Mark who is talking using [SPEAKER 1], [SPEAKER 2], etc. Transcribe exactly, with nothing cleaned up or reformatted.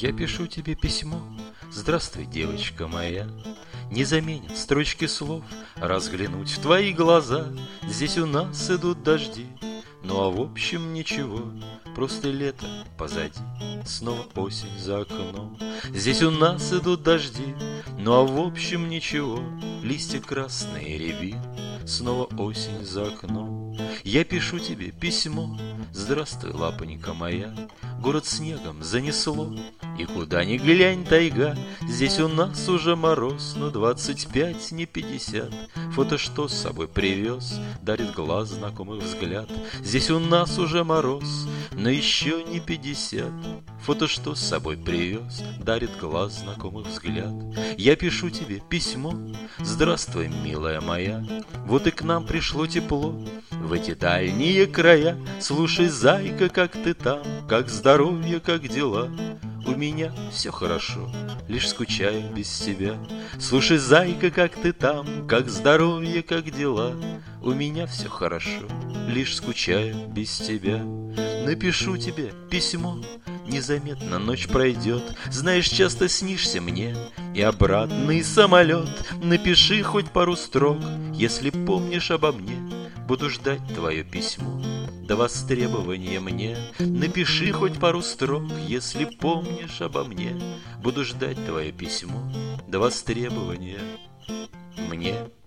[SPEAKER 1] Я пишу тебе письмо. Здравствуй, девочка моя. Не заменят строчки слов разглянуть в твои глаза. Здесь у нас идут дожди, ну а в общем ничего, просто лето позади, снова осень за окном. Здесь у нас идут дожди, ну а в общем ничего, листья красные рябин, снова осень за окном. Я пишу тебе письмо. Здравствуй, лапонька моя. Город снегом занесло, и куда ни глянь тайга. Здесь у нас уже мороз, но двадцать пять, не пятьдесят. Фото что с собой привез, дарит глаз знакомых взгляд. Здесь у нас уже мороз, но еще не пятьдесят. Фото что с собой привез, дарит глаз знакомых взгляд. Я пишу тебе письмо. Здравствуй, милая моя. Вот и к нам пришло тепло в эти дальние края. Слушай, зайка, как ты там, как здоровье, как дела? У меня все хорошо, лишь скучаю без тебя. Слушай, зайка, как ты там, как здоровье, как дела? У меня все хорошо, лишь скучаю без тебя. Напишу тебе письмо. Незаметно ночь пройдет, знаешь, часто снишься мне, и обратный самолет. Напиши хоть пару строк, если помнишь обо мне. Буду ждать твое письмо до востребования мне. Напиши хоть пару строк, если помнишь обо мне. Буду ждать твое письмо до востребования мне.